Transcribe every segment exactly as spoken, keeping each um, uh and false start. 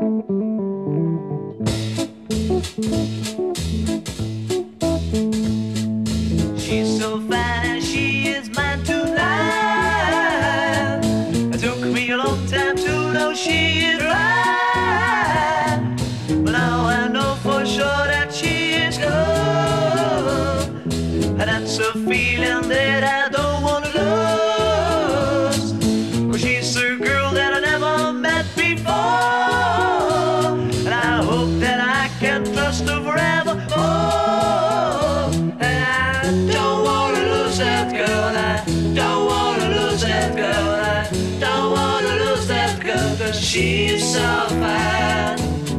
She's so fine and she is mine tonight. It took me a long time to know she is right, but now I know for sure that she is good. And that's a feeling that I don't want to lose, 'cause she's a girl that I never met before, and I hope that I can trust her forever. Oh, and I don't want to lose that girl. I don't want to lose that girl. I don't want to lose that girl, 'cause she's so fine.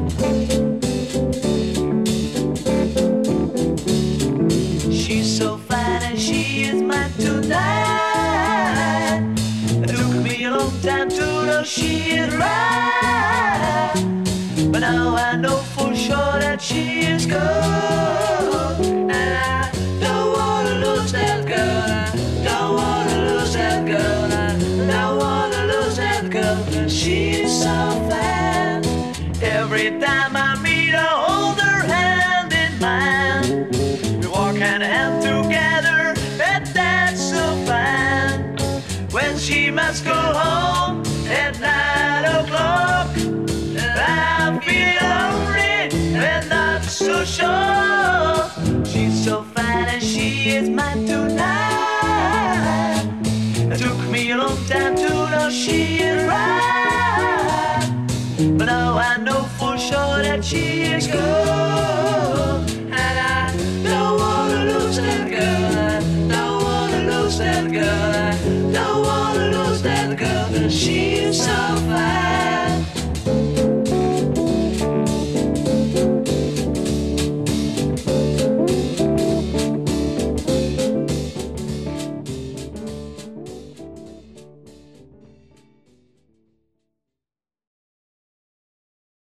She's so fine and she is mine tonight. It took me a long time to know she is right, but now I know for sure that she is good. And I don't want to lose that girl. I don't want to lose that girl. I don't want to lose that girl, 'cause she's so fine. Every time I meet her, hold her hand in mine. We walk hand in hand together, and that's so fine. When she must go home at nine o'clock, I feel lonely and not so sure. She's so fine and she is mine tonight. It took me a long time to know she is right, but now I know for sure that she is good. And I don't want to lose that girl. I don't want to lose that girl. I don't want to lose that girl, 'cause she's so fine.